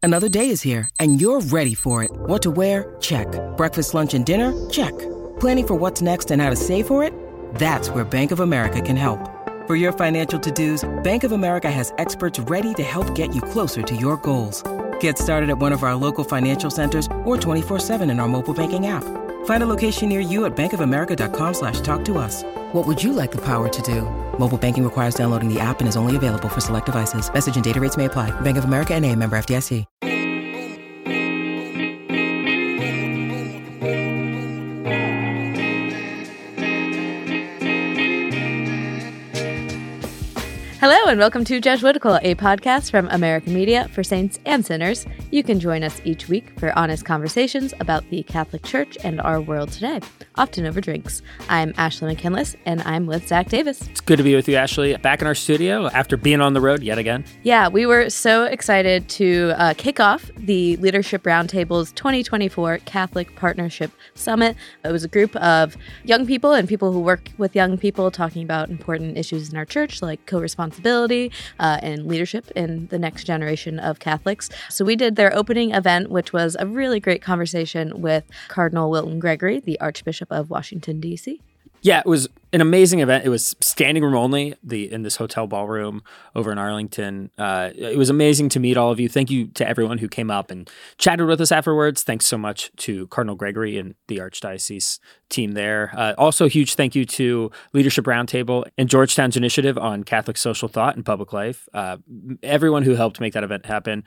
Another day is here, and you're ready for it. What to wear? Check. Breakfast, lunch, and dinner? Check. Planning for what's next and how to save for it? That's where Bank of America can help. For your financial to-dos, Bank of America has experts ready to help get you closer to your goals. Get started at one of our local financial centers or 24/7 in our mobile banking app. Find a location near you at bankofamerica.com/talktous. What would you like the power to do? Mobile banking requires downloading the app and is only available for select devices. Message and data rates may apply. Bank of America N.A., member FDIC. Hello and welcome to Jesuitical, a podcast from American Media for saints and sinners. You can join us each week for honest conversations about the Catholic Church and our world today, often over drinks. I'm Ashley McKinless, and I'm with Zach Davis. It's good to be with you, Ashley. Back in our studio after being on the road yet again. Yeah, we were so excited to kick off the Leadership Roundtable's 2024 Catholic Partnership Summit. It was a group of young people and people who work with young people talking about important issues in our church, like co-responsibility and leadership in the next generation of Catholics. So we did their opening event, which was a really great conversation with Cardinal Wilton Gregory, the Archbishop of Washington, D.C. Yeah, it was an amazing event. It was standing room only in this hotel ballroom over in Arlington. It was amazing to meet all of you. Thank you to everyone who came up and chatted with us afterwards. Thanks so much to Cardinal Gregory and the Archdiocese team there. Also, a huge thank you to Leadership Roundtable and Georgetown's initiative on Catholic social thought and public life. Everyone who helped make that event happen.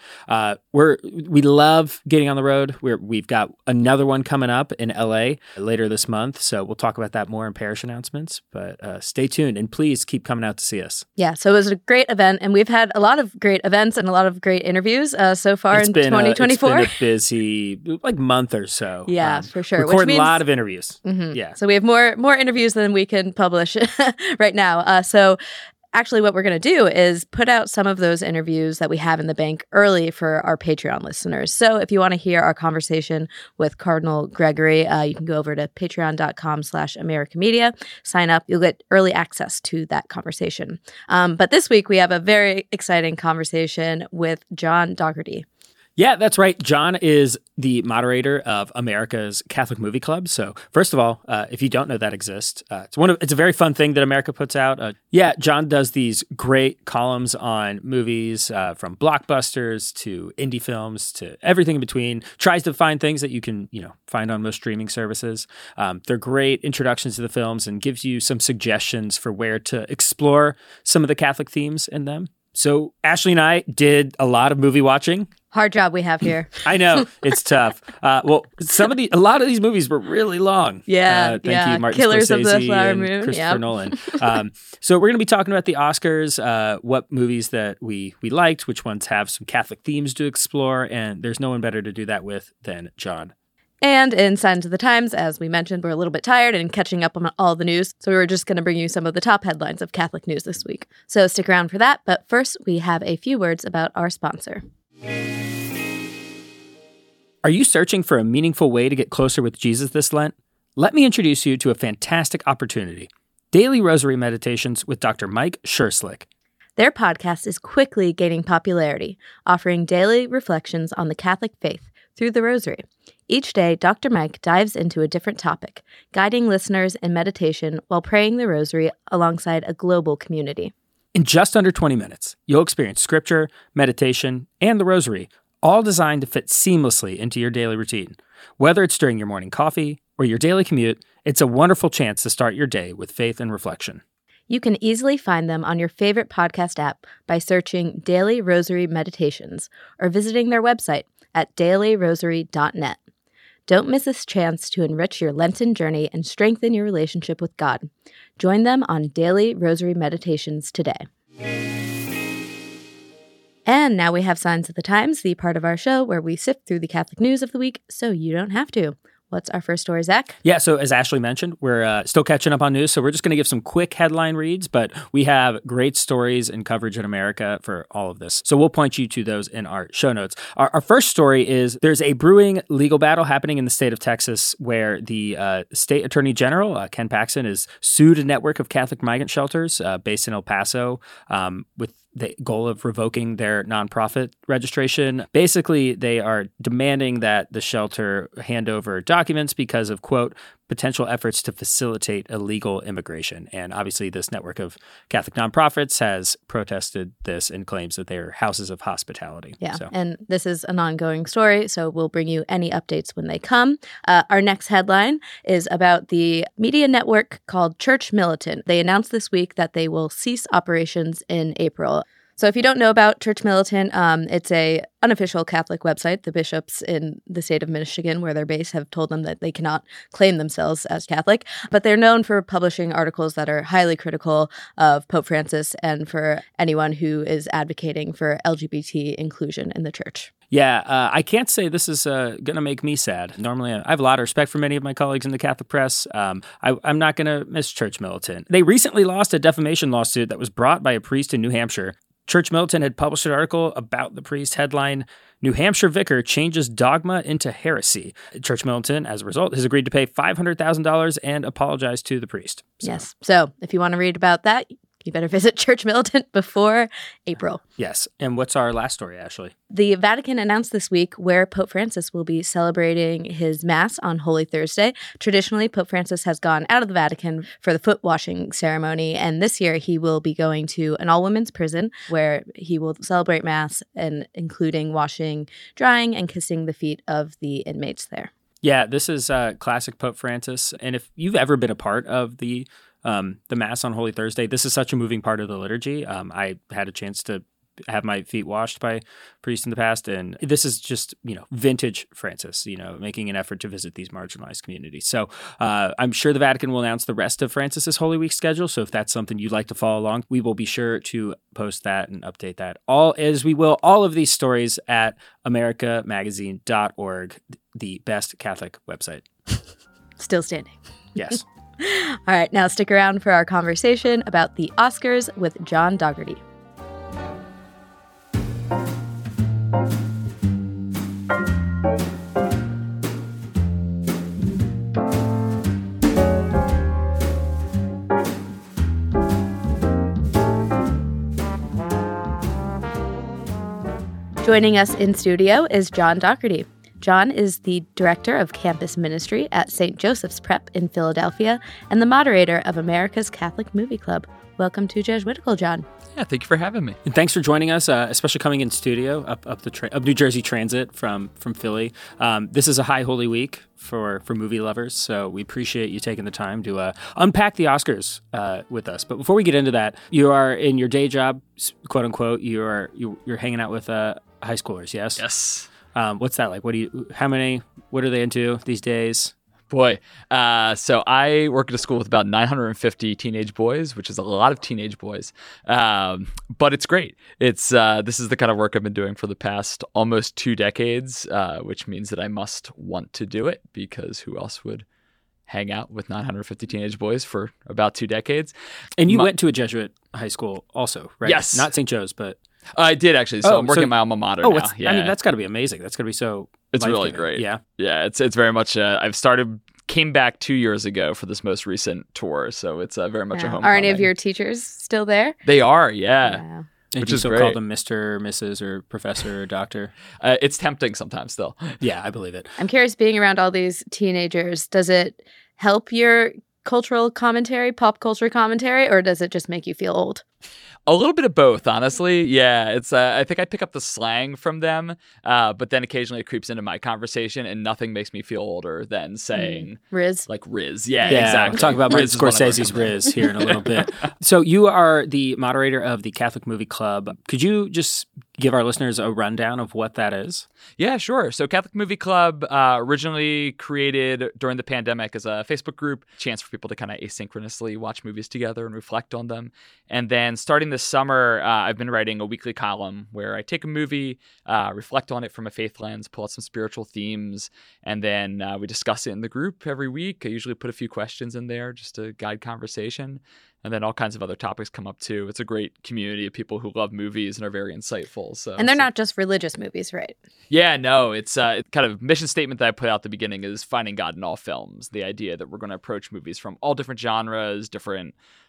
We love getting on the road. We've got another one coming up in LA later this month, so we'll talk about that more in parish announcements. But stay tuned and please keep coming out to see us. Yeah, so it was a great event, and we've had a lot of great events and a lot of great interviews so far in 2024. It's been a busy month or so. Yeah, for sure. Recording a lot of interviews. Mm-hmm. Yeah. So we have more interviews than we can publish right now. So actually what we're going to do is put out some of those interviews that we have in the bank early for our Patreon listeners. So if you want to hear our conversation with Cardinal Gregory, you can go over to patreon.com/AmericanMedia, sign up. You'll get early access to that conversation. But this week we have a very exciting conversation with John Dougherty. Yeah, that's right. John is the moderator of America's Catholic Movie Club. So first of all, if you don't know that exists, it's a very fun thing that America puts out. John does these great columns on movies from blockbusters to indie films to everything in between. Tries to find things that you can, find on most streaming services. They're great introductions to the films and gives you some suggestions for where to explore some of the Catholic themes in them. So Ashley and I did a lot of movie watching. Hard job we have here. I know, it's tough. A lot of these movies were really long. Yeah, thank you, Martin Killers Scorsese of the Flower Moon. and Christopher Nolan. So we're going to be talking about the Oscars, what movies that we liked, which ones have some Catholic themes to explore, and there's no one better to do that with than John. And in Signs of the Times, as we mentioned, we're a little bit tired and catching up on all the news. So we were just going to bring you some of the top headlines of Catholic news this week. So stick around for that. But first, we have a few words about our sponsor. Are you searching for a meaningful way to get closer with Jesus this Lent? Let me introduce you to a fantastic opportunity. Daily Rosary Meditations with Dr. Mike Schurslick. Their podcast is quickly gaining popularity, offering daily reflections on the Catholic faith through the Rosary. Each day, Dr. Mike dives into a different topic, guiding listeners in meditation while praying the Rosary alongside a global community. In just under 20 minutes, you'll experience scripture, meditation, and the Rosary, all designed to fit seamlessly into your daily routine. Whether it's during your morning coffee or your daily commute, it's a wonderful chance to start your day with faith and reflection. You can easily find them on your favorite podcast app by searching Daily Rosary Meditations or visiting their website at dailyrosary.net. Don't miss this chance to enrich your Lenten journey and strengthen your relationship with God. Join them on Daily Rosary Meditations today. And now we have Signs of the Times, the part of our show where we sift through the Catholic news of the week so you don't have to. What's our first story, Zach? Yeah, so as Ashley mentioned, we're still catching up on news, so we're just going to give some quick headline reads, but we have great stories and coverage in America for all of this. So we'll point you to those in our show notes. Our first story is there's a brewing legal battle happening in the state of Texas where the state attorney general, Ken Paxton, has sued a network of Catholic migrant shelters based in El Paso with the goal of revoking their nonprofit registration. Basically, they are demanding that the shelter hand over documents because of, quote, potential efforts to facilitate illegal immigration. And obviously, this network of Catholic nonprofits has protested this and claims that they are houses of hospitality. Yeah, and this is an ongoing story, so we'll bring you any updates when they come. Our next headline is about the media network called Church Militant. They announced this week that they will cease operations in April. So if you don't know about Church Militant, it's a unofficial Catholic website. The bishops in the state of Michigan, where they're based, have told them that they cannot claim themselves as Catholic. But they're known for publishing articles that are highly critical of Pope Francis and for anyone who is advocating for LGBT inclusion in the church. Yeah, I can't say this is going to make me sad. Normally, I have a lot of respect for many of my colleagues in the Catholic press. I'm not going to miss Church Militant. They recently lost a defamation lawsuit that was brought by a priest in New Hampshire. Church Militant had published an article about the priest, headline, New Hampshire vicar changes dogma into heresy. Church Militant, as a result, has agreed to pay $500,000 and apologize to the priest. Yes. So if you want to read about that, you better visit Church Militant before April. Yes. And what's our last story, Ashley? The Vatican announced this week where Pope Francis will be celebrating his Mass on Holy Thursday. Traditionally, Pope Francis has gone out of the Vatican for the foot washing ceremony, and this year he will be going to an all-women's prison where he will celebrate Mass, and including washing, drying, and kissing the feet of the inmates there. Yeah, this is classic Pope Francis. And if you've ever been a part of the Mass on Holy Thursday, this is such a moving part of the liturgy. I had a chance to have my feet washed by priests in the past, and this is just, vintage Francis, making an effort to visit these marginalized communities. So I'm sure the Vatican will announce the rest of Francis's Holy Week schedule. So if that's something you'd like to follow along, we will be sure to post that and update that. All of these stories at americamagazine.org, the best Catholic website. Still standing. Yes. All right, now stick around for our conversation about the Oscars with John Dougherty. Joining us in studio is John Dougherty. John is the director of campus ministry at St. Joseph's Prep in Philadelphia and the moderator of America's Catholic Movie Club. Welcome to Jesuitical, John. Yeah, thank you for having me. And thanks for joining us, especially coming in studio up New Jersey Transit from Philly. This is a high Holy Week for movie lovers, so we appreciate you taking the time to unpack the Oscars with us. But before we get into that, you are in your day job, quote unquote. You're hanging out with high schoolers, yes? Yes. What's that like? What are they into these days? Boy, so I work at a school with about 950 teenage boys, which is a lot of teenage boys, but it's great. This is the kind of work I've been doing for the past almost 2 decades, which means that I must want to do it, because who else would hang out with 950 teenage boys for about 2 decades? And you went to a Jesuit high school also, right? Yes. Not St. Joe's, but... I did, actually. So I'm working at my alma mater now. Yeah. I mean, that's got to be amazing. That's got to be so... It's really great. Yeah. Yeah, it's very much... came back 2 years ago for this most recent tour, so it's very much a homecoming. Are any of your teachers still there? They are, yeah. And which you is still great. call them Mr., Mrs., or Professor, or Doctor? It's tempting sometimes still. Yeah, I believe it. I'm curious, being around all these teenagers, does it help your cultural commentary, pop culture commentary, or does it just make you feel old? A little bit of both, honestly. Yeah, it's. I think I pick up the slang from them, but then occasionally it creeps into my conversation, and nothing makes me feel older than saying Riz. Like Riz. Yeah, Yeah, exactly. we'll talk about Martin Riz is one of our Scorsese's Riz here in a little bit. So you are the moderator of the Catholic Movie Club. Could you just give our listeners a rundown of what that is? Yeah, sure. So Catholic Movie Club, originally created during the pandemic as a Facebook group, chance for people to kind of asynchronously watch movies together and reflect on them. And then starting this summer, I've been writing a weekly column where I take a movie, reflect on it from a faith lens, pull out some spiritual themes, and then we discuss it in the group every week. I usually put a few questions in there just to guide conversation. And then all kinds of other topics come up too. It's a great community of people who love movies and are very insightful. So, And they're not just religious movies, right? Yeah, no. It's kind of mission statement that I put out at the beginning is finding God in all films. The idea that we're going to approach movies from all different genres, different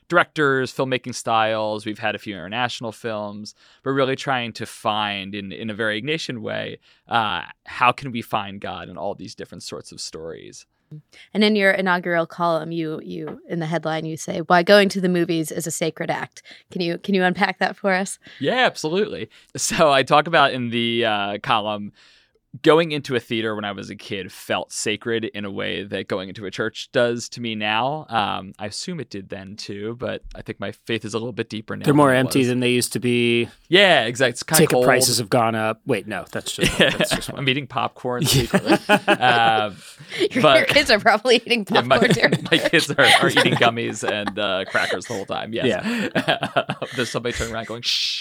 directors, filmmaking styles. We've had a few international films. We're really trying to find, in a very Ignatian way, how can we find God in all these different sorts of stories. And in your inaugural column, you in the headline, you say, why going to the movies is a sacred act. Can you unpack that for us? Yeah, absolutely. So I talk about in the column, going into a theater when I was a kid felt sacred in a way that going into a church does to me now. I assume it did then too, but I think my faith is a little bit deeper now. They're more empty than they used to be. Yeah, exactly. It's kind of cold. Ticket prices have gone up. Wait, no, that's just one. I'm eating popcorn secretly. Your kids are probably eating popcorn too. My kids are eating gummies and crackers the whole time. Yes. Yeah. There's somebody turning around going, shh.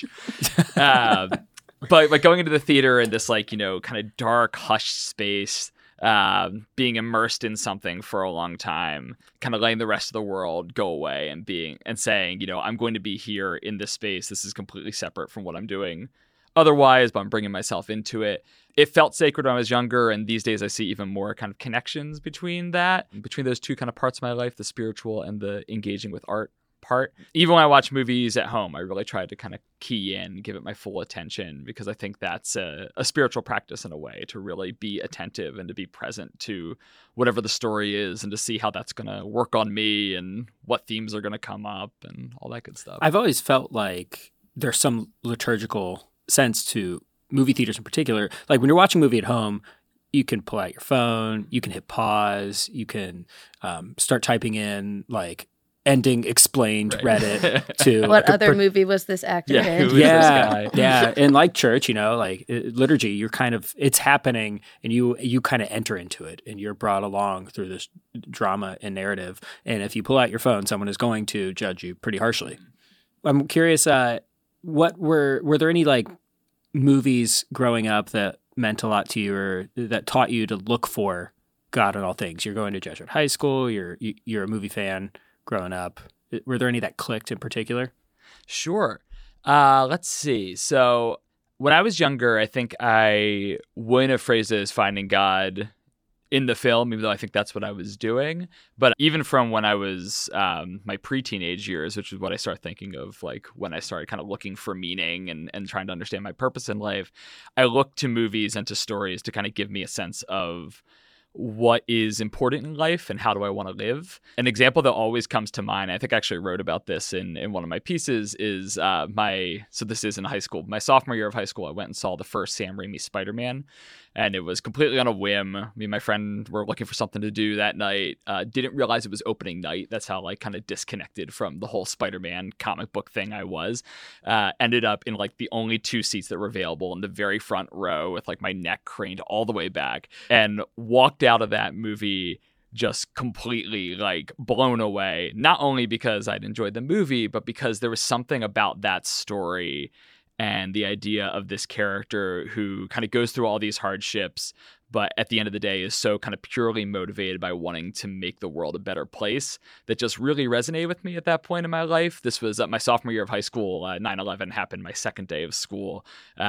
But going into the theater in this kind of dark, hushed space, being immersed in something for a long time, kind of letting the rest of the world go away and saying, I'm going to be here in this space. This is completely separate from what I'm doing otherwise, but I'm bringing myself into it. It felt sacred when I was younger, and these days I see even more kind of connections between those two kind of parts of my life, the spiritual and the engaging with art part. Even when I watch movies at home, I really try to kind of key in, give it my full attention, because I think that's a spiritual practice in a way, to really be attentive and to be present to whatever the story is and to see how that's going to work on me and what themes are going to come up and all that good stuff. I've always felt like there's some liturgical sense to movie theaters in particular. Like when you're watching a movie at home, you can pull out your phone, you can hit pause, you can start typing in ending explained Reddit to what other movie was this actor in? Who is this guy? Yeah. And like church, liturgy, you're it's happening and you kind of enter into it and you're brought along through this drama and narrative. And if you pull out your phone, someone is going to judge you pretty harshly. I'm curious, were there any movies growing up that meant a lot to you or that taught you to look for God in all things? You're going to Jesuit high school, you're a movie fan growing up. Were there any that clicked in particular? Sure. Let's see. So when I was younger, I think I wouldn't have phrased it as finding God in the film, even though I think that's what I was doing. But even from when I was my pre-teenage years, which is what I started thinking of, when I started kind of looking for meaning and trying to understand my purpose in life, I looked to movies and to stories to kind of give me a sense of what is important in life and how do I want to live. An example that always comes to mind, I think I actually wrote about this in one of my pieces, is so this is in high school. My sophomore year of high school, I went and saw the first Sam Raimi Spider-Man, and it was completely on a whim. Me and my friend were looking for something to do that night. Didn't realize it was opening night. That's how kind of disconnected from the whole Spider-Man comic book thing I was. Ended up in the only two seats that were available in the very front row with my neck craned all the way back, and walked out of that movie just completely blown away, not only because I'd enjoyed the movie, but because there was something about that story and the idea of this character who kind of goes through all these hardships, but at the end of the day is so kind of purely motivated by wanting to make the world a better place, that just really resonated with me at that point in my life. This was my sophomore year of high school. 9/11 happened my second day of school.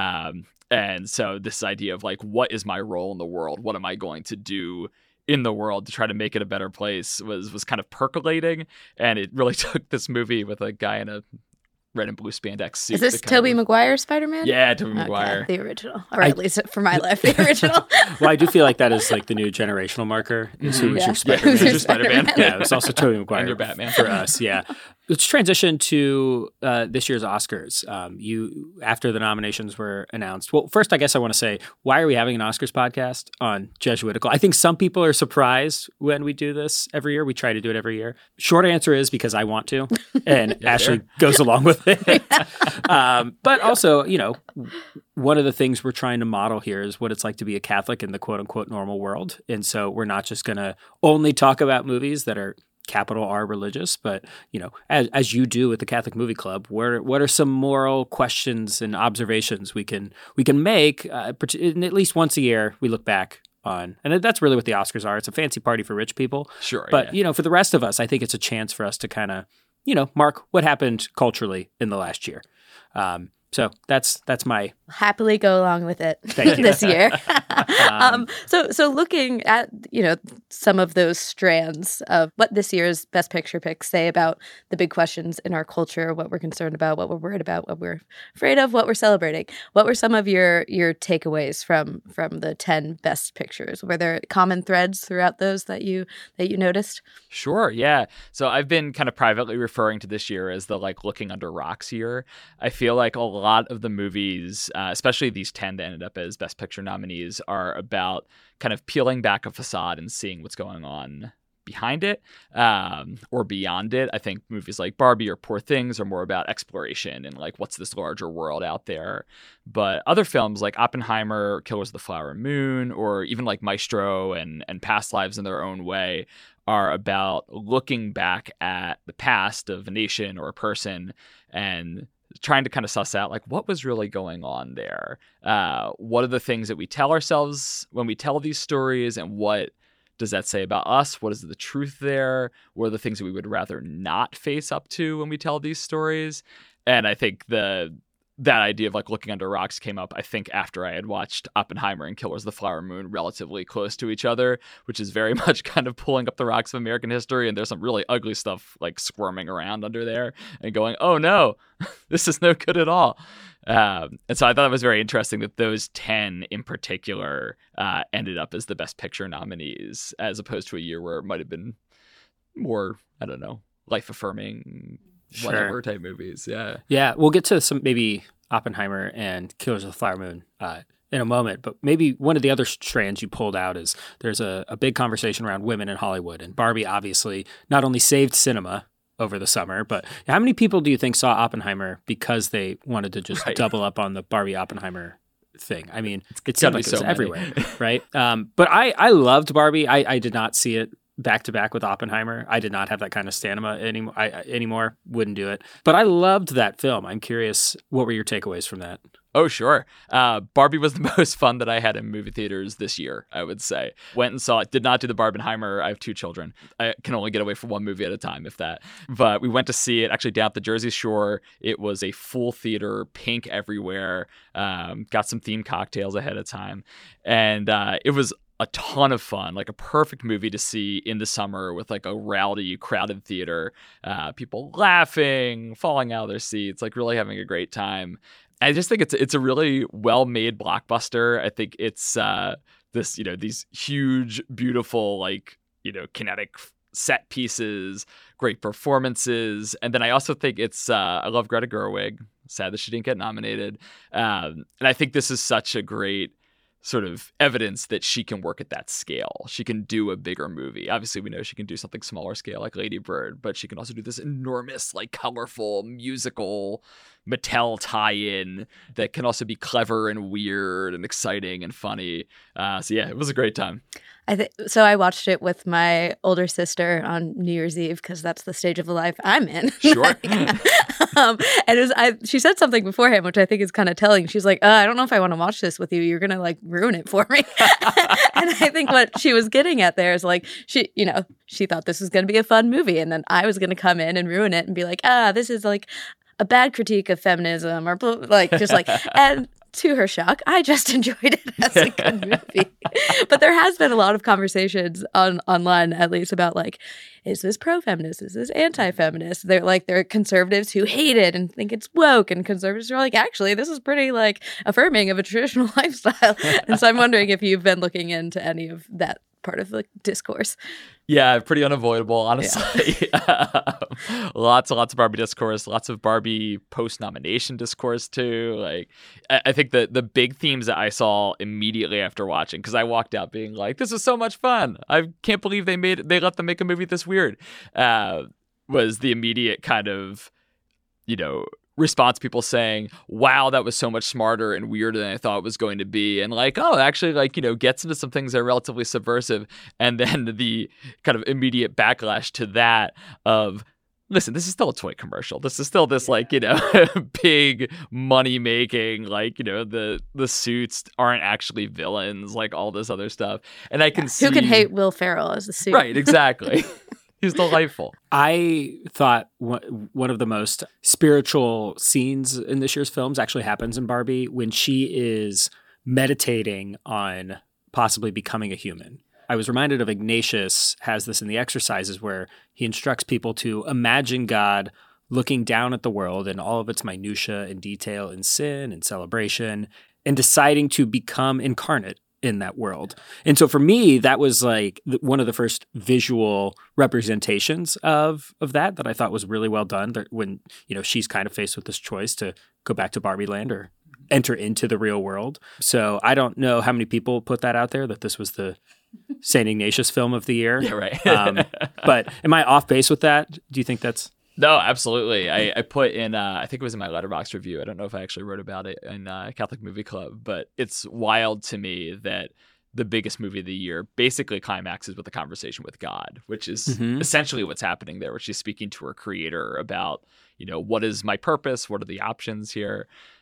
And so this idea of what is my role in the world? What am I going to do in the world to try to make it a better place was kind of percolating. And it really took this movie with a guy in a red and blue spandex suit. Is this Tobey Maguire Spider-Man? Yeah, Tobey Maguire. The original. Or at least for my life, the original. Well, I do feel like that is the new generational marker. Is who was your Spider-Man? Who's your Spider-Man? Yeah, it was also Tobey Maguire. And your Batman. For us, yeah. Let's transition to this year's Oscars. After the nominations were announced. Well, first, I guess I want to say, why are we having an Oscars podcast on Jesuitical? I think some people are surprised when we do this every year. We try to do it every year. Short answer is because I want to, and Ashley goes along with it. But also, one of the things we're trying to model here is what it's like to be a Catholic in the quote unquote normal world. And so we're not just going to only talk about movies that are capital R religious, but as you do with the Catholic Movie Club, what are some moral questions and observations we can make? At least once a year, we look back on, and that's really what the Oscars are. It's a fancy party for rich people, sure. But for the rest of us, I think it's a chance for us to kind of mark what happened culturally in the last year. So that's my happily go along with it this year. So looking at, some of those strands of what this year's Best Picture picks say about the big questions in our culture, what we're concerned about, what we're worried about, what we're afraid of, what we're celebrating. What were some of your takeaways from the 10 Best Pictures? Were there common threads throughout those that you noticed? Sure, yeah. So I've been kind of privately referring to this year as the looking under rocks year. I feel like a lot of the movies, especially these 10 that ended up as Best Picture nominees, are about kind of peeling back a facade and seeing what's going on behind it or beyond it. I think movies like Barbie or Poor Things are more about exploration and what's this larger world out there. But other films like Oppenheimer, Killers of the Flower Moon, or even like Maestro and Past Lives in their own way are about looking back at the past of a nation or a person and trying to kind of suss out what was really going on there. What are the things that we tell ourselves when we tell these stories, and what does that say about us? What is the truth there? What are the things that we would rather not face up to when we tell these stories? And I think that idea of looking under rocks came up, I think, after I had watched Oppenheimer and Killers of the Flower Moon relatively close to each other, which is very much kind of pulling up the rocks of American history. And there's some really ugly stuff squirming around under there and going, oh no, this is no good at all. And so I thought it was very interesting that those 10 in particular ended up as the Best Picture nominees, as opposed to a year where it might have been more, I don't know, life-affirming, whatever type movies. Yeah, we'll get to some maybe Oppenheimer and Killers of the Flower Moon in a moment, but maybe one of the other strands you pulled out is there's a big conversation around women in Hollywood, and Barbie obviously not only saved cinema over the summer, but how many people do you think saw Oppenheimer because they wanted to just double up on the Barbie Oppenheimer thing? I mean, it seemed like it was everywhere, right? But I loved Barbie. I did not see it back to back with Oppenheimer. I did not have that kind of stamina anymore. Wouldn't do it. But I loved that film. I'm curious, what were your takeaways from that? Oh, sure. Barbie was the most fun that I had in movie theaters this year, I would say. Went and saw it. Did not do the Barbenheimer. I have 2 children. I can only get away for one movie at a time, if that. But we went to see it actually down at the Jersey Shore. It was a full theater, pink everywhere. Got some themed cocktails ahead of time. And it was a ton of fun, a perfect movie to see in the summer with a rowdy, crowded theater, people laughing, falling out of their seats, really having a great time. I just think it's a really well-made blockbuster. I think it's these huge, beautiful, kinetic set pieces, great performances. And then I also think it's I love Greta Gerwig. Sad that she didn't get nominated. And I think this is such a great sort of evidence that she can work at that scale. She can do a bigger movie. Obviously, we know she can do something smaller scale like Lady Bird, but she can also do this enormous, colorful, musical Mattel tie-in that can also be clever and weird and exciting and funny. So yeah, it was a great time. So I watched it with my older sister on New Year's Eve because that's the stage of the life I'm in. Sure. And she said something beforehand, which I think is kind of telling. She's like, I don't know if I want to watch this with you. You're going to ruin it for me. And I think what she was getting at there is she thought this was going to be a fun movie. And then I was going to come in and ruin it and be like, this is a bad critique of feminism or and to her shock, I just enjoyed it as a good movie. But there has been a lot of conversations online, at least, about is this pro-feminist? Is this anti-feminist? There are conservatives who hate it and think it's woke, and conservatives are actually, this is pretty affirming of a traditional lifestyle. And so I'm wondering if you've been looking into any of that part of the discourse. Yeah, pretty unavoidable, honestly. Yeah. Lots of Barbie discourse, lots of Barbie post-nomination discourse too. I think the big themes that I saw immediately after watching, because I walked out being this is so much fun. I can't believe they let them make a movie this weird. Was the immediate kind of, response, people saying, wow, that was so much smarter and weirder than I thought it was going to be. And actually gets into some things that are relatively subversive. And then the kind of immediate backlash to that of, listen, this is still a toy commercial. This is still this big money making, the suits aren't actually villains, all this other stuff. And I can see who can hate Will Ferrell as a suit. Right, exactly. He's delightful. I thought one of the most spiritual scenes in this year's films actually happens in Barbie when she is meditating on possibly becoming a human. I was reminded of Ignatius has this in the exercises where he instructs people to imagine God looking down at the world and all of its minutia and detail and sin and celebration and deciding to become incarnate in that world. And so for me, that was like one of the first visual representations of that I thought was really well done. When, she's kind of faced with this choice to go back to Barbie Land or enter into the real world. So I don't know how many people put that out there, that this was the St. Ignatius film of the year. Yeah, right. But am I off base with that? Do you think that's... No, absolutely. I put in, I think it was in my Letterboxd review. I don't know if I actually wrote about it in Catholic Movie Club, but it's wild to me that the biggest movie of the year basically climaxes with a conversation with God, which is essentially what's happening there, where she's speaking to her creator about, what is my purpose? What are the options here?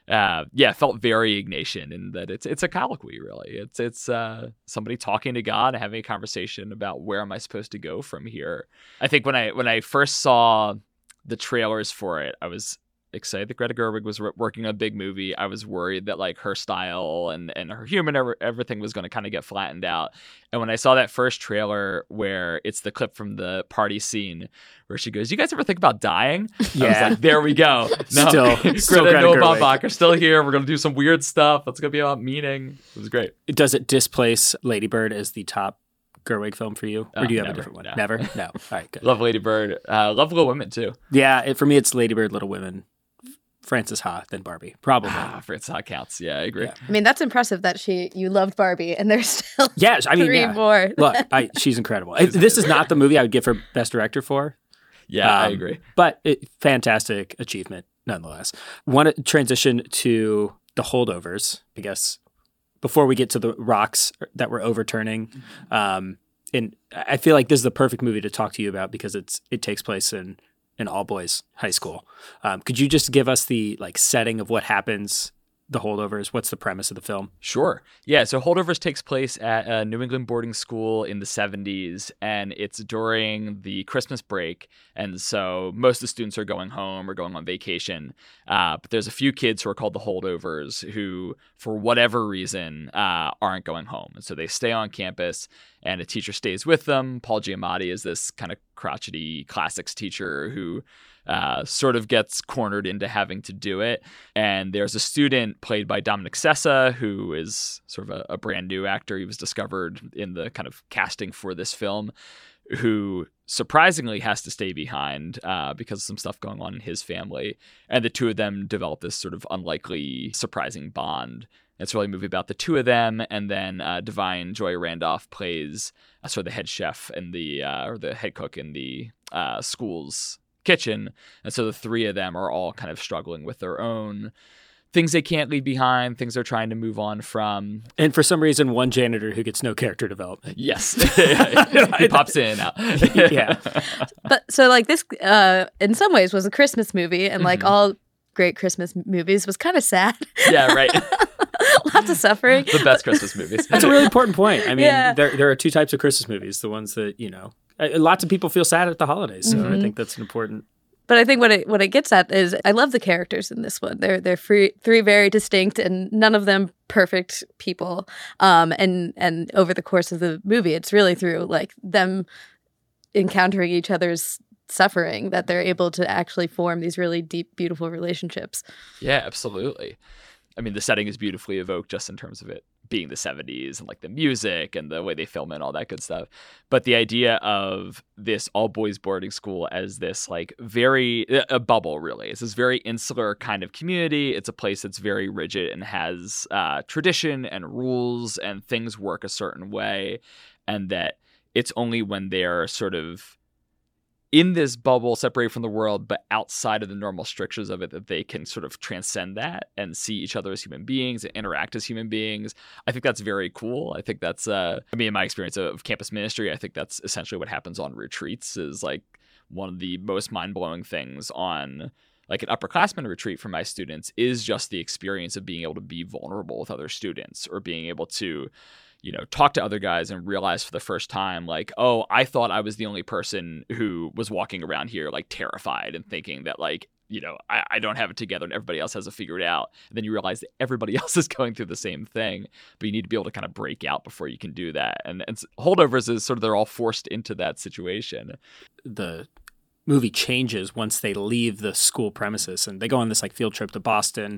It felt very Ignatian in that it's a colloquy, really. It's somebody talking to God and having a conversation about where am I supposed to go from here. I think when I first saw the trailers for it, I was excited that Greta Gerwig was working on a big movie. I was worried that like her style and her humor, everything was going to kind of get flattened out. And when I saw that first trailer where it's the clip from the party scene where she goes, "You guys ever think about dying?" Yeah. I was like, there we go. No, Still Greta and Noah Gerwig. Baumbach are still here. We're going to do some weird stuff. It's going to be about meaning. It was great. Does it displace Lady Bird as the top Gerwig film for you? Or do you have a different one? No. Never? No. All right, good. Love Lady Bird. Love Little Women, too. Yeah, for me, it's Lady Bird, Little Women, Frances Ha, then Barbie. Probably. Frances Ha counts. Yeah, I agree. Yeah. I mean, that's impressive that you loved Barbie and there's still Yeah, I mean, three more. Look, she's incredible. This is not the movie I would give her Best Director for. Yeah, I agree. But fantastic achievement nonetheless. Want to transition to The Holdovers, I guess, before we get to the rocks that we're overturning. And I feel like this is the perfect movie to talk to you about because it takes place in all boys high school. Could you just give us the setting of what happens, The Holdovers? What's the premise of the film? Sure. Yeah, so Holdovers takes place at a New England boarding school in the 70s, and it's during the Christmas break. And so most of the students are going home or going on vacation. But there's a few kids who are called the Holdovers who, for whatever reason, aren't going home. And so they stay on campus, and a teacher stays with them. Paul Giamatti is this kind of crotchety classics teacher who sort of gets cornered into having to do it. And there's a student played by Dominic Sessa, who is sort of a brand new actor. He was discovered in the kind of casting for this film, who surprisingly has to stay behind because of some stuff going on in his family. And the two of them develop this sort of unlikely, surprising bond. It's really a movie about the two of them, and then Divine Joy Randolph plays sort of the head chef and or the head cook in the school's kitchen. And so the three of them are all kind of struggling with their own things they can't leave behind, things they're trying to move on from. And for some reason, one janitor who gets no character development. Yes. He pops in and out. Yeah. But so this in some ways was a Christmas movie, and all great Christmas movies was kind of sad. Yeah, right. Lots of suffering. The best Christmas movies. That's a really important point. I mean, Yeah. there are two types of Christmas movies. The ones that, lots of people feel sad at the holidays. So I think that's an important... But I think what it gets at is I love the characters in this one. They're three very distinct and none of them perfect people. And over the course of the movie, it's really through them encountering each other's suffering that they're able to actually form these really deep, beautiful relationships. Yeah, absolutely. I mean, the setting is beautifully evoked just in terms of it being the 70s and the music and the way they film it and all that good stuff. But the idea of this all boys boarding school as this a bubble, really. It's this very insular kind of community. It's a place that's very rigid and has tradition and rules and things work a certain way. And that it's only when they're sort of in this bubble, separated from the world, but outside of the normal strictures of it, that they can sort of transcend that and see each other as human beings and interact as human beings. I think that's very cool. I think that's, in my experience of campus ministry, I think that's essentially what happens on retreats is one of the most mind-blowing things on an upperclassman retreat for my students is just the experience of being able to be vulnerable with other students or being able to talk to other guys and realize for the first time, oh, I thought I was the only person who was walking around here terrified and thinking that I don't have it together and everybody else has it figured out. And then you realize that everybody else is going through the same thing, but you need to be able to kind of break out before you can do that. And Holdovers is sort of, they're all forced into that situation. The movie changes once they leave the school premises and they go on this like field trip to Boston.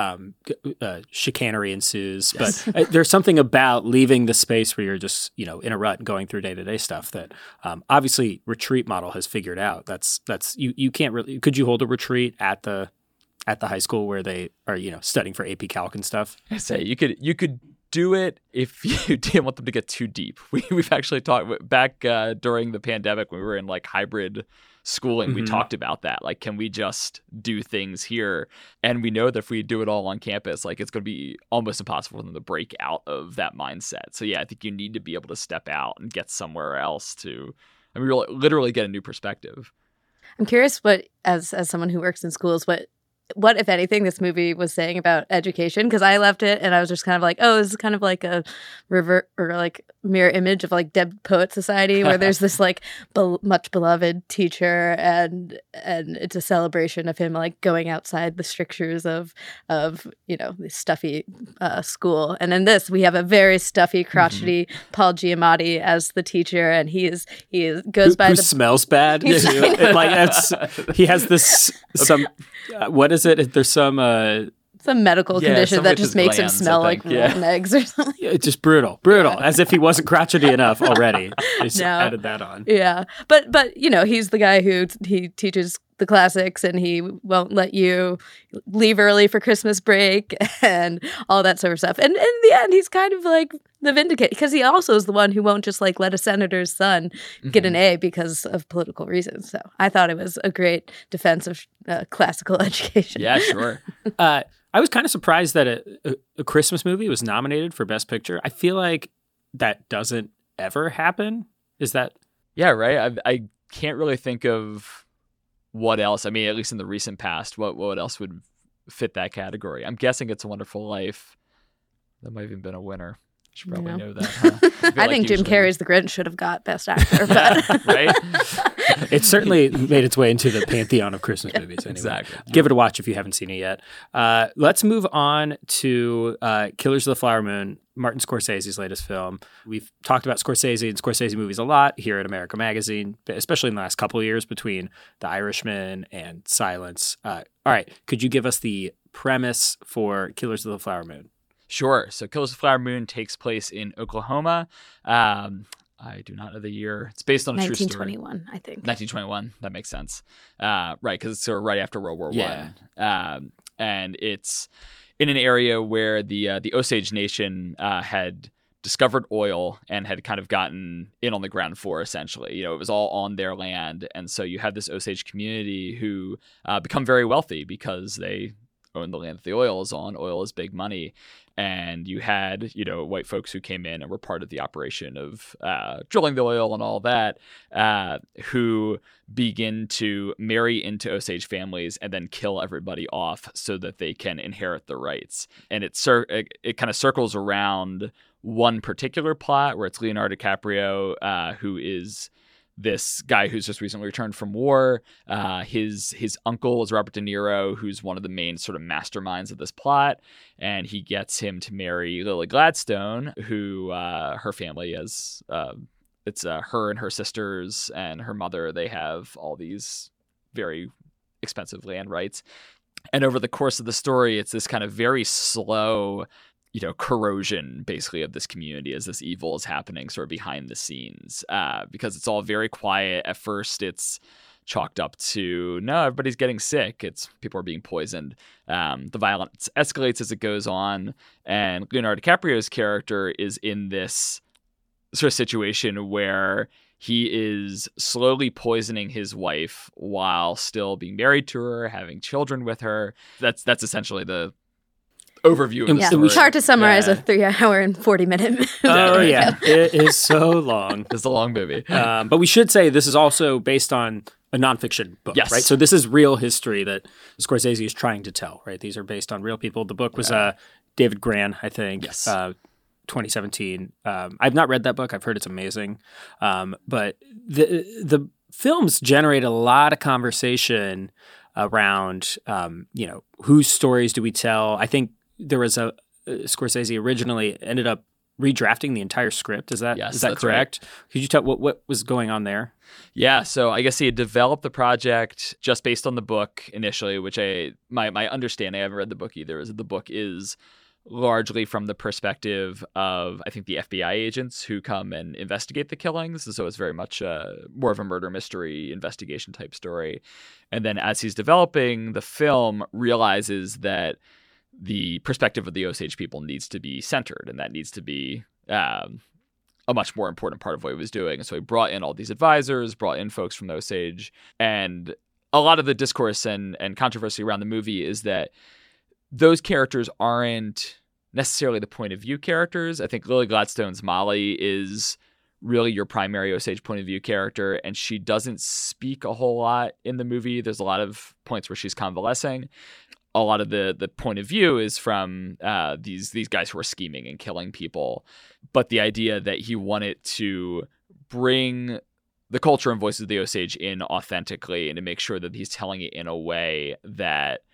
Chicanery ensues, yes. But there's something about leaving the space where you're just, in a rut and going through day-to-day stuff that obviously Retreat model has figured out. That's you can't really, could you hold a retreat at the high school where they are, studying for AP Calc and stuff? I say you could do it if you didn't want them to get too deep. We've actually talked back during the pandemic when we were in like hybrid schooling, mm-hmm. We talked about that. Like, can we just do things here? And we know that if we do it all on campus, like it's going to be almost impossible for them to break out of that mindset. So yeah, I think you need to be able to step out and get somewhere else to, literally get a new perspective. I'm curious what, as someone who works in schools, what, if anything, this movie was saying about education, because I left it and I was just kind of like, oh, this is kind of like a revert or like mirror image of like Dead Poet Society, where there's this like much beloved teacher and it's a celebration of him like going outside the strictures of the stuffy school. And in this, we have a very stuffy, crotchety Paul Giamatti as the teacher, and he goes by who smells bad. He has this what is it? There's some medical condition that just makes him smell like rotten eggs or something. Yeah, it's just brutal. As if he wasn't crotchety enough already. They just added that on. Yeah, but he's the guy who he teaches the classics, and he won't let you leave early for Christmas break and all that sort of stuff. And in the end, he's kind of like the vindicator, because he also is the one who won't just like let a senator's son get an A because of political reasons. So I thought it was a great defense of classical education. Yeah, sure. I was kind of surprised that a Christmas movie was nominated for Best Picture. I feel like that doesn't ever happen. Is that? Yeah, right. I can't really think of what else. I mean, at least in the recent past, what else would fit that category? I'm guessing It's a Wonderful Life. That might have even been a winner. I should probably know that. Huh? I think Jim Carrey's The Grinch should have got Best Actor. But right? It certainly made its way into the pantheon of Christmas movies. Anyway. Exactly. Give it a watch if you haven't seen it yet. Let's move on to Killers of the Flower Moon, Martin Scorsese's latest film. We've talked about Scorsese and Scorsese movies a lot here at America Magazine, especially in the last couple of years between The Irishman and Silence. All right. Could you give us the premise for Killers of the Flower Moon? Sure. So Killers of the Flower Moon takes place in Oklahoma. I do not know the year. It's based on a true story. 1921, I think. 1921. That makes sense. Right, because it's sort of right after World War I. And it's in an area where the Osage Nation had discovered oil and had kind of gotten in on the ground floor, essentially. It was all on their land. And so you have this Osage community who become very wealthy because they own the land that the oil is on. Oil is big money. And you had, white folks who came in and were part of the operation of drilling the oil and all that, who begin to marry into Osage families and then kill everybody off so that they can inherit the rights. And it kind of circles around one particular plot where it's Leonardo DiCaprio, who is this guy who's just recently returned from war. His uncle is Robert De Niro, who's one of the main sort of masterminds of this plot. And he gets him to marry Lily Gladstone, who her family is, it's her and her sisters and her mother. They have all these very expensive land rights. And over the course of the story, it's this kind of very slow corrosion basically of this community as this evil is happening sort of behind the scenes, because it's all very quiet. At first, it's chalked up to, no, everybody's getting sick. It's people are being poisoned. The violence escalates as it goes on. And Leonardo DiCaprio's character is in this sort of situation where he is slowly poisoning his wife while still being married to her, having children with her. That's essentially the overview of the story. It's hard to summarize a 3-hour and 40-minute movie. Oh, yeah. It is so long. It's a long movie. But we should say this is also based on a nonfiction book, yes. Right? So this is real history that Scorsese is trying to tell, right? These are based on real people. The book was David Grann, I think. Yes. 2017. I've not read that book. I've heard it's amazing. But the films generate a lot of conversation around, whose stories do we tell? I think there was Scorsese originally ended up redrafting the entire script. Is that correct? Right. Could you tell what was going on there? Yeah, so I guess he had developed the project just based on the book initially, which my understanding, I haven't read the book either, is that the book is largely from the perspective of, I think, the FBI agents who come and investigate the killings. So it's very much more of a murder mystery investigation type story. And then as he's developing the film, realizes that the perspective of the Osage people needs to be centered, and that needs to be a much more important part of what he was doing. And so he brought in all these advisors, brought in folks from the Osage, and a lot of the discourse and controversy around the movie is that those characters aren't necessarily the point of view characters. I think Lily Gladstone's Molly is really your primary Osage point of view character, and she doesn't speak a whole lot in the movie. There's a lot of points where she's convalescing. A lot of the point of view is from these guys who are scheming and killing people. But the idea that he wanted to bring the culture and voices of the Osage in authentically and to make sure that he's telling it in a way that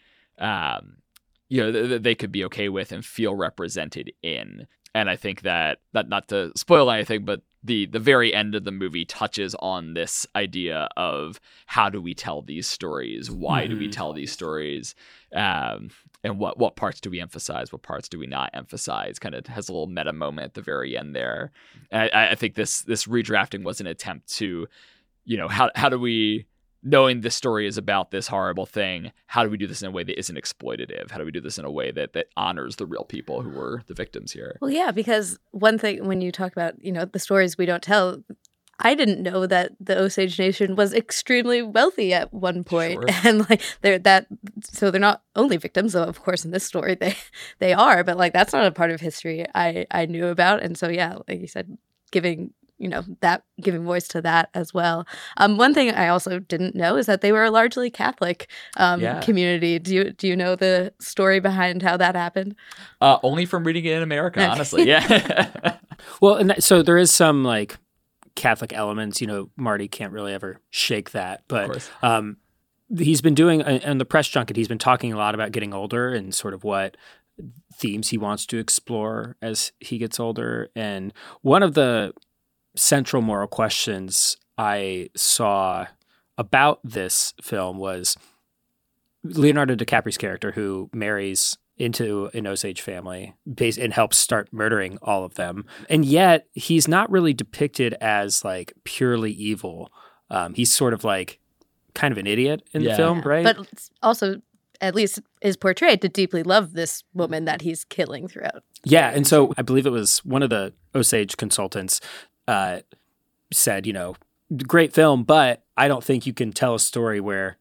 they could be okay with and feel represented in. And I think that not to spoil anything, but the very end of the movie touches on this idea of how do we tell these stories? Why do we tell these stories? And what parts do we emphasize? What parts do we not emphasize? Kind of has a little meta moment at the very end there. And I think this redrafting was an attempt to, how do we, knowing this story is about this horrible thing, how do we do this in a way that isn't exploitative? How do we do this in a way that honors the real people who were the victims here? Well, yeah, because one thing when you talk about, the stories we don't tell, I didn't know that the Osage Nation was extremely wealthy at one point. Sure. And so they're not only victims, though of course in this story they are, but that's not a part of history I knew about. And so yeah, like you said, giving voice to that as well. One thing I also didn't know is that they were a largely Catholic community. Do you know the story behind how that happened? Only from reading it in America, honestly. Yeah. Well, and so there is some Catholic elements. Marty can't really ever shake that, but he's been doing on the press junket. He's been talking a lot about getting older and sort of what themes he wants to explore as he gets older. And one of the central moral questions I saw about this film was Leonardo DiCaprio's character, who marries into an Osage family and helps start murdering all of them. And yet he's not really depicted as purely evil. He's sort of kind of an idiot in the film, right? But also at least is portrayed to deeply love this woman that he's killing throughout. Yeah. And so I believe it was one of the Osage consultants said, great film, but I don't think you can tell a story where,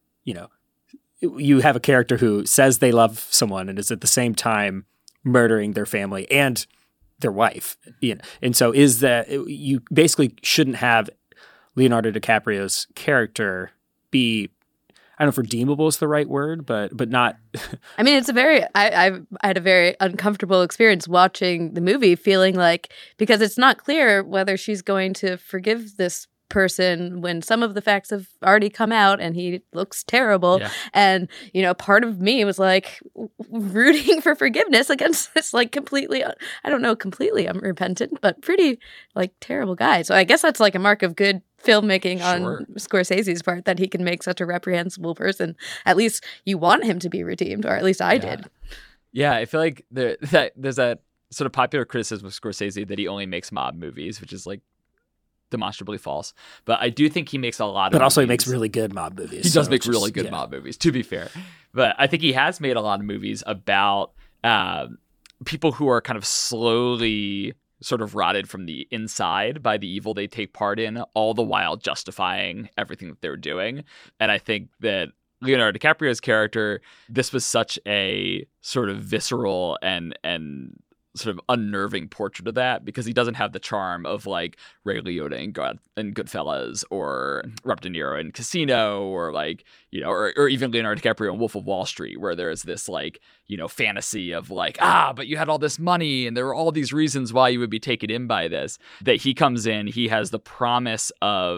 you have a character who says they love someone and is at the same time murdering their family and their wife. And so is that you basically shouldn't have Leonardo DiCaprio's character be, I don't know if redeemable is the right word, but not. I mean, it's I had a very uncomfortable experience watching the movie, feeling because it's not clear whether she's going to forgive this person when some of the facts have already come out and he looks terrible. Yeah. And, part of me was rooting for forgiveness against this completely, I don't know, completely unrepentant, but pretty terrible guy. So I guess that's a mark of good filmmaking on Scorsese's part, that he can make such a reprehensible person. At least you want him to be redeemed, or at least I did. Yeah, I feel like there's that sort of popular criticism of Scorsese that he only makes mob movies, which is demonstrably false. But I do think he makes a lot of But also movies. he makes really good mob movies. He does make really good mob movies, to be fair. But I think he has made a lot of movies about people who are kind of slowly sort of rotted from the inside by the evil they take part in, all the while justifying everything that they're doing. And I think that Leonardo DiCaprio's character, this was such a sort of visceral and sort of unnerving portrait of that, because he doesn't have the charm of Ray Liotta in Goodfellas, or Robert De Niro in Casino, or or even Leonardo DiCaprio in Wolf of Wall Street, where there's this fantasy of but you had all this money and there were all these reasons why you would be taken in by this. That he comes in, he has the promise of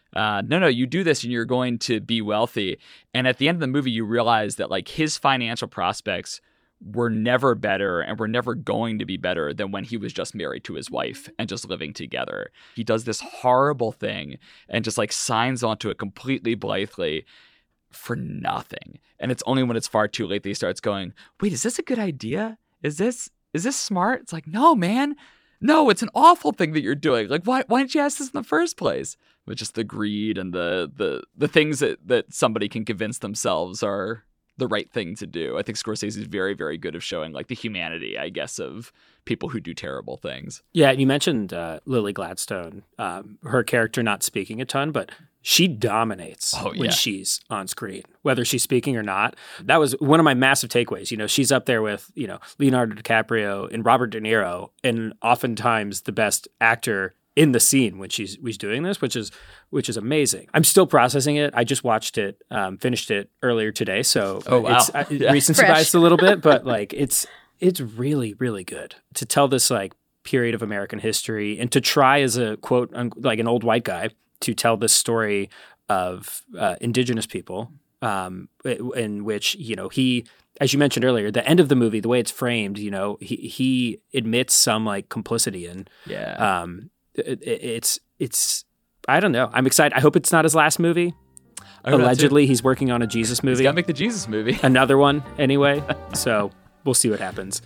no, you do this and you're going to be wealthy. And at the end of the movie, you realize that like his financial prospects were never better and were never going to be better than when he was just married to his wife and just living together. He does this horrible thing and just like signs onto it completely blithely for nothing. And it's only when it's far too late that he starts going, wait, is this a good idea? Is this smart? It's like, no, man. No, it's an awful thing that you're doing. Like, why didn't you ask this in the first place? With just the greed and the things that somebody can convince themselves are the right thing to do. I think Scorsese is very, very good at showing like the humanity, I guess, of people who do terrible things. Yeah, you mentioned Lily Gladstone, her character not speaking a ton, but she dominates when she's on screen, whether she's speaking or not. That was one of my massive takeaways. You know, she's up there with, you know, Leonardo DiCaprio and Robert De Niro, and oftentimes the best actor in the scene when she's doing this, which is amazing. I'm still processing it. I just watched it, finished it earlier today, so it's recency bias a little bit, but like it's really, really good to tell this like period of American history and to try as a quote like an old white guy to tell this story of indigenous people, in which, you know, he, as you mentioned earlier, the end of the movie, the way it's framed, you know, he admits some like complicity in. Yeah. It's I don't know. I'm excited. I hope it's not his last movie. Allegedly, he's working on a Jesus movie. He's got to make the Jesus movie. Another one, anyway. So we'll see what happens.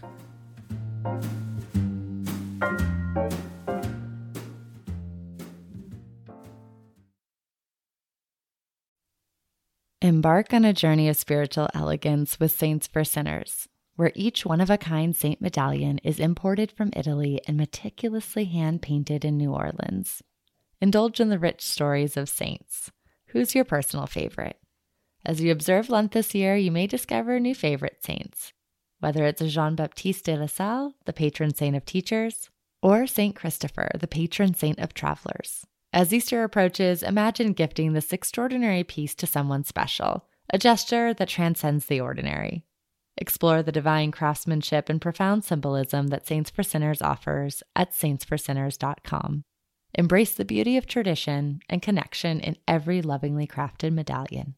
Embark on a journey of spiritual elegance with Saints for Sinners, where each one-of-a-kind saint medallion is imported from Italy and meticulously hand-painted in New Orleans. Indulge in the rich stories of saints. Who's your personal favorite? As you observe Lent this year, you may discover new favorite saints, whether it's Jean-Baptiste de la Salle, the patron saint of teachers, or Saint Christopher, the patron saint of travelers. As Easter approaches, imagine gifting this extraordinary piece to someone special, a gesture that transcends the ordinary. Explore the divine craftsmanship and profound symbolism that Saints for Sinners offers at saintsforsinners.com. Embrace the beauty of tradition and connection in every lovingly crafted medallion.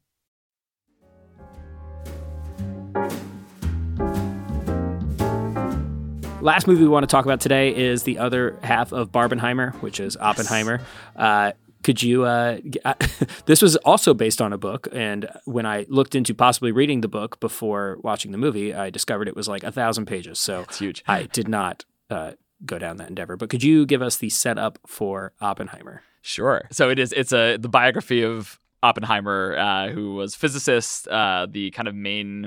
Last movie we want to talk about today is the other half of Barbenheimer, which is Oppenheimer. Could you, this was also based on a book, and when I looked into possibly reading the book before watching the movie, I discovered it was like 1,000 pages. So it's huge. I did not go down that endeavor. But could you give us the setup for Oppenheimer? Sure. So it's the biography of Oppenheimer, who was physicist, the kind of main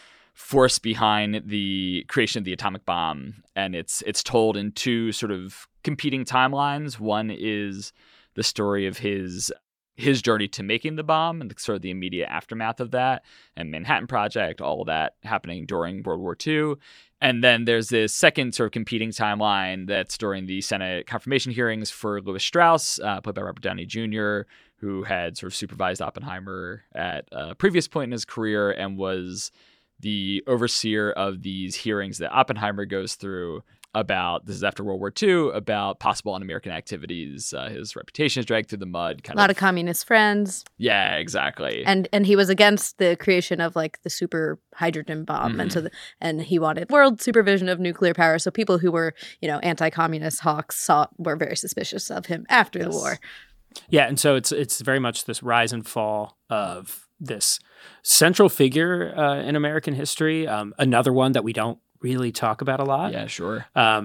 force behind the creation of the atomic bomb. And it's told in two sort of competing timelines. One is the story of his journey to making the bomb and sort of the immediate aftermath of that, and Manhattan Project, all of that happening during World War II. And then there's this second sort of competing timeline that's during the Senate confirmation hearings for Lewis Strauss, played by Robert Downey Jr., who had sort of supervised Oppenheimer at a previous point in his career and was the overseer of these hearings that Oppenheimer goes through about, this is after World War II, about possible un-American activities. His reputation is dragged through the mud. A lot of communist friends. Yeah, exactly. And he was against the creation of like the super hydrogen bomb. Mm-hmm. And he wanted world supervision of nuclear power. So people who were, you know, anti-communist hawks were very suspicious of him after the war. Yeah, and so it's very much this rise and fall of this central figure in American history. Another one that we don't really talk about a lot. Yeah, sure.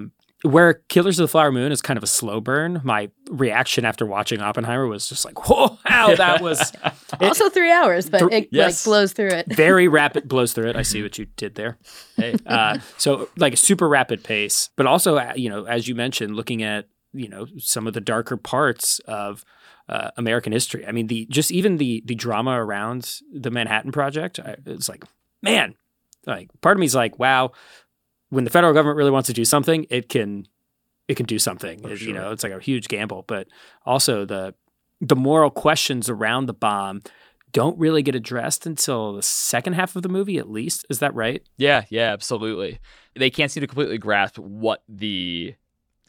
Where Killers of the Flower Moon is kind of a slow burn. My reaction after watching Oppenheimer was just like, whoa, wow, that was... also 3 hours, but it like blows through it. Very rapid, blows through it. I see what you did there. Hey. So like a super rapid pace, but also, you know, as you mentioned, looking at, you know, some of the darker parts of American history. I mean, even the drama around the Manhattan Project, it's like, man, like part of me is like, wow, when the federal government really wants to do something, it can do something. Sure. You know, it's like a huge gamble, but also the moral questions around the bomb don't really get addressed until the second half of the movie, at least. Is that right? Yeah, absolutely. They can't seem to completely grasp what the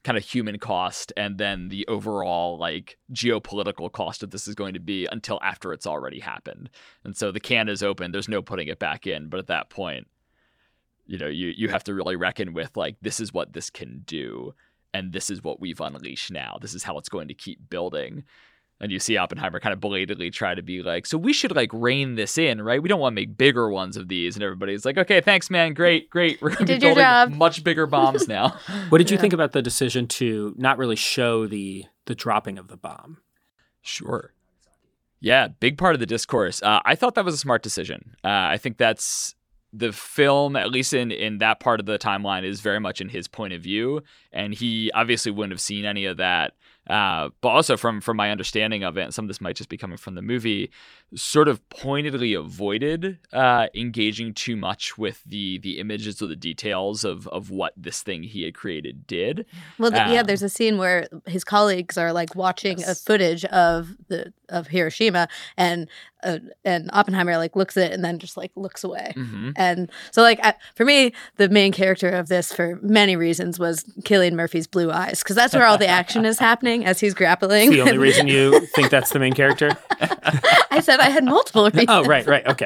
kind of human cost and then the overall like geopolitical cost of this is going to be until after it's already happened. And so the can is open, there's no putting it back in, but at that point, you know, you have to really reckon with like, this is what this can do, and this is what we've unleashed now. This is how it's going to keep building. And you see Oppenheimer kind of belatedly try to be like, so we should like rein this in, right? We don't want to make bigger ones of these. And everybody's like, okay, thanks, man. Great. We're going to be building much bigger bombs now. What did you think about the decision to not really show the dropping of the bomb? Sure. Yeah, big part of the discourse. I thought that was a smart decision. I think that's the film, at least in that part of the timeline, is very much in his point of view. And he obviously wouldn't have seen any of that. But also from my understanding of it, and some of this might just be coming from the movie, sort of pointedly avoided engaging too much with the images or the details of what this thing he had created did. Well, there's a scene where his colleagues are like watching a footage of Hiroshima, and Oppenheimer like looks at it and then just like looks away. Mm-hmm. And so like for me, the main character of this, for many reasons, was Cillian Murphy's blue eyes, because that's where all the action is happening as he's grappling. It's the only reason you think that's the main character? I said I had multiple reasons. Oh, right, okay.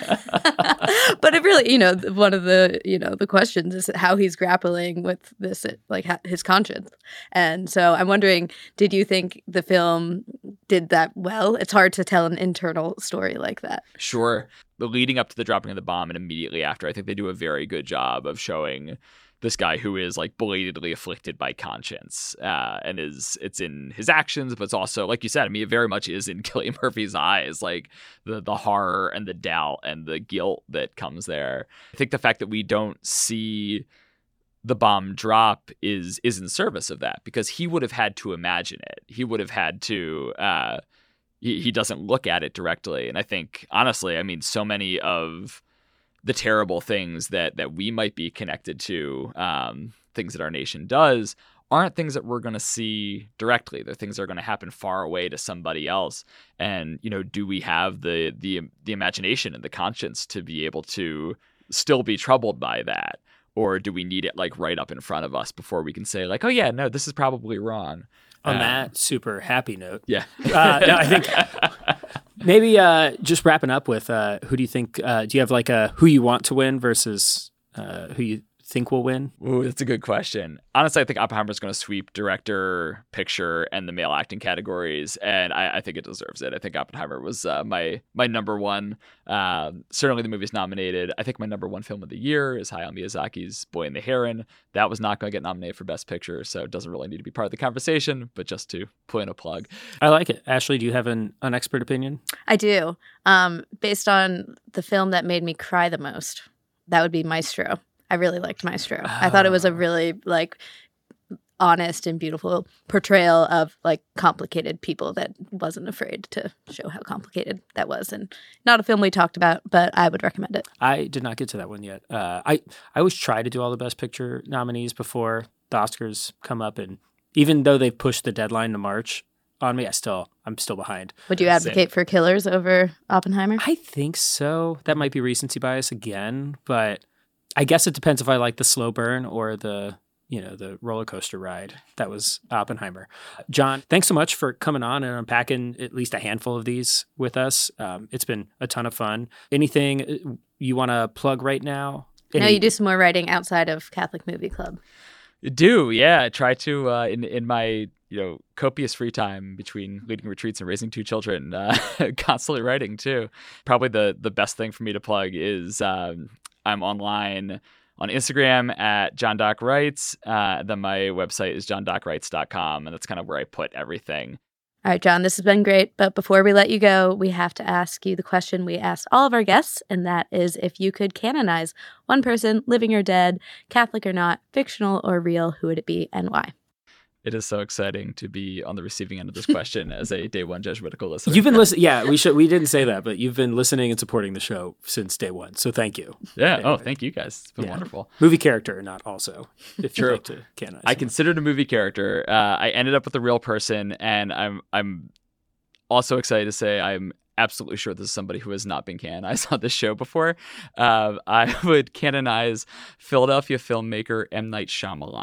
But it really, you know, one of the, you know, the questions is how he's grappling with this, like his conscience. And so I'm wondering, did you think the film did that well? It's hard to tell an internal story like that. Sure. The leading up to the dropping of the bomb and immediately after, I think they do a very good job of showing this guy who is like belatedly afflicted by conscience, and it's in his actions, but it's also, like you said, I mean, it very much is in Cillian Murphy's eyes, like the horror and the doubt and the guilt that comes there. I think the fact that we don't see the bomb drop is in service of that, because he would have had to imagine it. He would have had to. He doesn't look at it directly, and I think honestly, I mean, so many of the terrible things that we might be connected to, things that our nation does, aren't things that we're going to see directly. They're things that are going to happen far away to somebody else. And, you know, do we have the imagination and the conscience to be able to still be troubled by that? Or do we need it like right up in front of us before we can say like, oh yeah, no, this is probably wrong. On that super happy note. Yeah. No, I think maybe just wrapping up with who do you think, do you have like a who you want to win versus who you think will win? Ooh, that's a good question. Honestly, I think Oppenheimer's going to sweep director, picture, and the male acting categories, and I think it deserves it. I think Oppenheimer was my number one. Certainly the movie's nominated. I think my number one film of the year is Hayao Miyazaki's Boy and the Heron. That was not going to get nominated for Best Picture, so it doesn't really need to be part of the conversation, but just to put in a plug. I like it. Ashley, do you have an expert opinion? I do. Based on the film that made me cry the most, that would be Maestro. I really liked Maestro. I thought it was a really like honest and beautiful portrayal of like complicated people that wasn't afraid to show how complicated that was. And not a film we talked about, but I would recommend it. I did not get to that one yet. I always try to do all the Best Picture nominees before the Oscars come up, and even though they've pushed the deadline to March on me, I'm still behind. Would you advocate for Killers over Oppenheimer? I think so. That might be recency bias again, but I guess it depends if I like the slow burn or the roller coaster ride. That was Oppenheimer. John, thanks so much for coming on and unpacking at least a handful of these with us. It's been a ton of fun. Anything you want to plug right now? No, you do some more writing outside of Catholic Movie Club. I do, yeah. I try to in my copious free time between leading retreats and raising two children, constantly writing too. Probably the best thing for me to plug is I'm online on Instagram at John Doc Writes. Then my website is johndocwrites.com, and that's kind of where I put everything. All right, John, this has been great. But before we let you go, we have to ask you the question we ask all of our guests, and that is if you could canonize one person, living or dead, Catholic or not, fictional or real, who would it be and why? It is so exciting to be on the receiving end of this question as a Day One Jesuitical listener. You've been listening. Yeah, we didn't say that, but you've been listening and supporting the show since day one. So thank you. Yeah. Anyway. Oh, thank you guys. It's been wonderful. Movie character or not also, if you'd like to canonize. I considered a movie character. I ended up with a real person, and I'm also excited to say I'm absolutely sure this is somebody who has not been canonized on this show before. I would canonize Philadelphia filmmaker M. Night Shyamalan.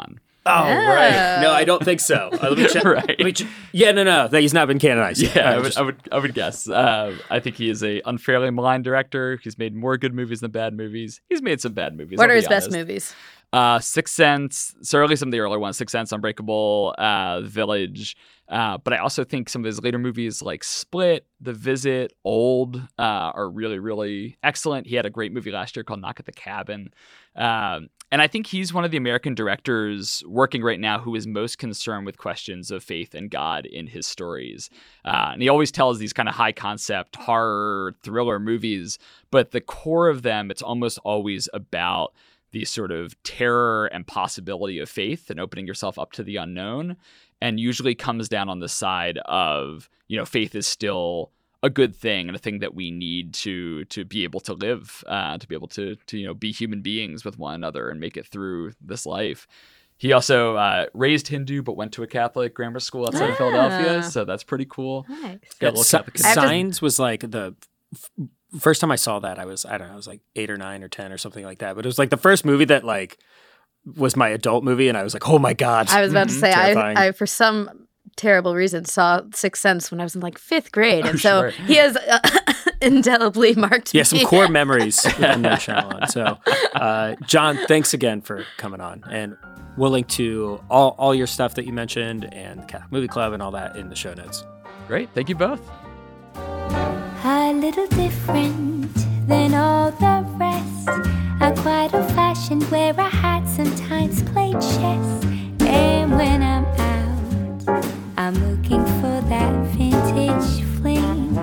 Oh, right. No, I don't think so. Let me check. Right. Yeah, no. He's not been canonized yet. Yeah, I would guess. I think he is a unfairly maligned director. He's made more good movies than bad movies. He's made some bad movies. What are his best movies? Sixth Sense, certainly some of the early ones, Sixth Sense, Unbreakable, Village. But I also think some of his later movies like Split, The Visit, Old are really, really excellent. He had a great movie last year called Knock at the Cabin. And I think he's one of the American directors working right now who is most concerned with questions of faith and God in his stories. And he always tells these kind of high concept horror thriller movies, but the core of them, it's almost always about the sort of terror and possibility of faith and opening yourself up to the unknown, and usually comes down on the side of, faith is still a good thing and a thing that we need to be able to live, to be able to be human beings with one another and make it through this life. He also raised Hindu, but went to a Catholic grammar school outside of Philadelphia, so that's pretty cool. Nice. Signs was like the first time I saw that, I was like 8 or 9 or 10 or something like that. But it was like the first movie that like was my adult movie, and I was like, oh my God. I was about to say, I for some terrible reason saw Sixth Sense when I was in like 5th grade, and so he has indelibly marked me. Yeah, some core memories with M. Night Shyamalan. So, John, thanks again for coming on, and we'll link to all your stuff that you mentioned and the Catholic Movie Club and all that in the show notes. Great, thank you both. A little different than all the rest. I'm quite old-fashioned, wear a hat, sometimes play chess. And when I'm out, I'm looking for that vintage fling.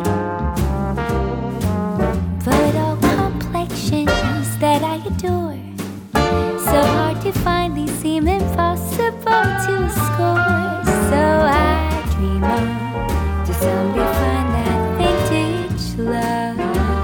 But all complexions that I adore, so hard to find, these seem impossible to score. So I dream on to someday find that vintage love.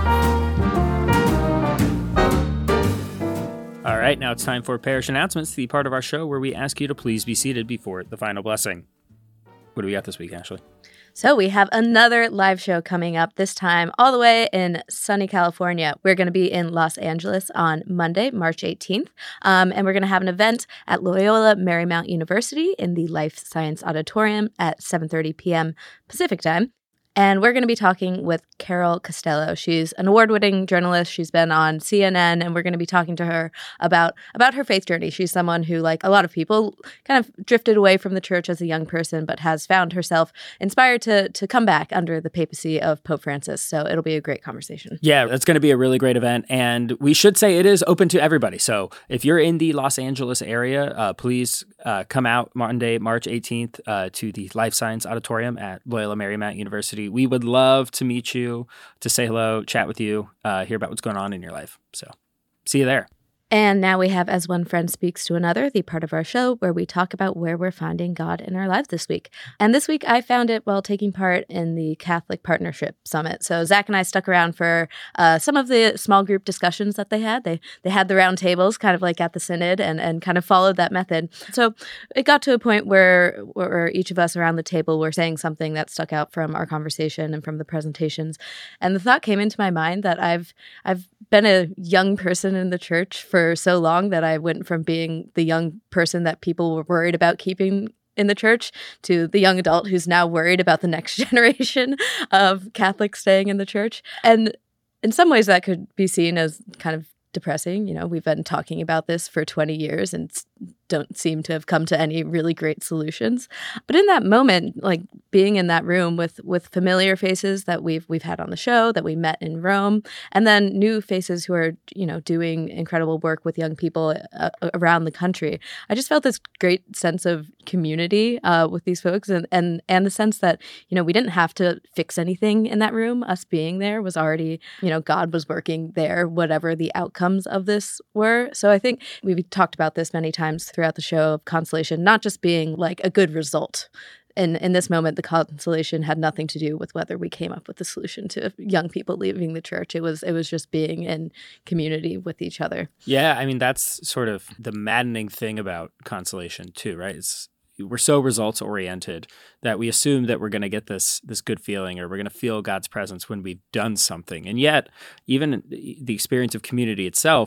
All right, now it's time for parish announcements, the part of our show where we ask you to please be seated before the final blessing. What do we got this week, Ashley? So we have another live show coming up, this time all the way in sunny California. We're going to be in Los Angeles on Monday, March 18th, and we're going to have an event at Loyola Marymount University in the Life Science Auditorium at 7:30 p.m. Pacific time. And we're going to be talking with Carol Costello. She's an award-winning journalist. She's been on CNN, and we're going to be talking to her about her faith journey. She's someone who, like a lot of people, kind of drifted away from the church as a young person, but has found herself inspired to come back under the papacy of Pope Francis. So it'll be a great conversation. Yeah, that's going to be a really great event. And we should say it is open to everybody. So if you're in the Los Angeles area, please come out Monday, March 18th to the Life Science Auditorium at Loyola Marymount University. We would love to meet you, to say hello, chat with you, hear about what's going on in your life. So see you there. And now we have As One Friend Speaks to Another, the part of our show where we talk about where we're finding God in our lives this week. And this week I found it while taking part in the Catholic Partnership Summit. So Zach and I stuck around for some of the small group discussions that they had. They had the round tables kind of like at the synod and kind of followed that method. So it got to a point where each of us around the table were saying something that stuck out from our conversation and from the presentations. And the thought came into my mind that I've been a young person in the church for so long that I went from being the young person that people were worried about keeping in the church to the young adult who's now worried about the next generation of Catholics staying in the church. And in some ways that could be seen as kind of depressing. You know, we've been talking about this for 20 years and don't seem to have come to any really great solutions. But in that moment, like being in that room with familiar faces that we've had on the show, that we met in Rome, and then new faces who are, doing incredible work with young people around the country, I just felt this great sense of community with these folks and the sense that, we didn't have to fix anything in that room. Us being there was already, God was working there, whatever the outcomes of this were. So I think we've talked about this many times throughout the show of consolation, not just being like a good result. And in this moment, the consolation had nothing to do with whether we came up with the solution to young people leaving the church. It was just being in community with each other. Yeah, I mean, that's sort of the maddening thing about consolation too, right? We're so results oriented that we assume that we're going to get this good feeling or we're going to feel God's presence when we've done something. And yet, even the experience of community itself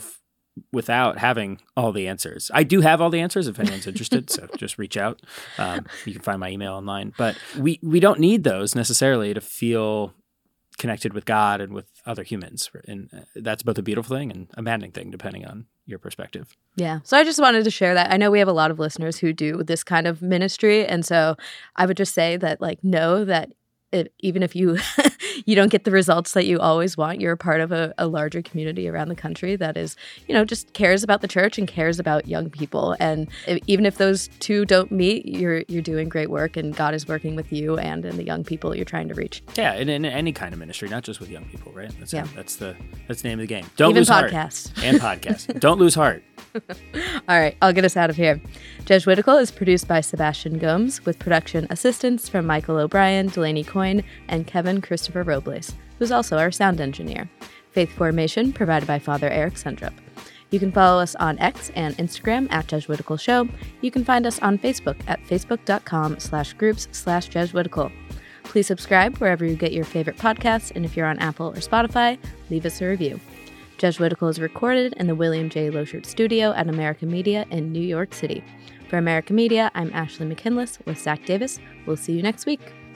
without having all the answers. I do have all the answers if anyone's interested, so just reach out. You can find my email online. But we don't need those necessarily to feel connected with God and with other humans. And that's both a beautiful thing and a maddening thing, depending on your perspective. Yeah. So I just wanted to share that. I know we have a lot of listeners who do this kind of ministry. And so I would just say that, like, know that even if you you don't get the results that you always want, you're a part of a larger community around the country that is, just cares about the church and cares about young people. And even if those two don't meet, you're doing great work, and God is working with you and in the young people you're trying to reach. Yeah, in any kind of ministry, not just with young people, right? That's the name of the game. Don't lose podcasts. Heart. And podcasts. Don't lose heart. All right, I'll get us out of here. Jesuitical is produced by Sebastian Gomes, with production assistance from Michael O'Brien, Delaney Coyne, and Kevin Christopher Robles, who's also our sound engineer. Faith formation provided by Father Eric Sundrup. You can follow us on X and Instagram at Jesuitical Show. You can find us on Facebook at facebook.com/groups/Jesuitical. Please subscribe wherever you get your favorite podcasts, and if you're on Apple or Spotify, leave us a review. Jesuitical is recorded in the William J. Loschert Studio at America Media in New York City. For America Media, I'm Ashley McKinless with Zach Davis. We'll see you next week.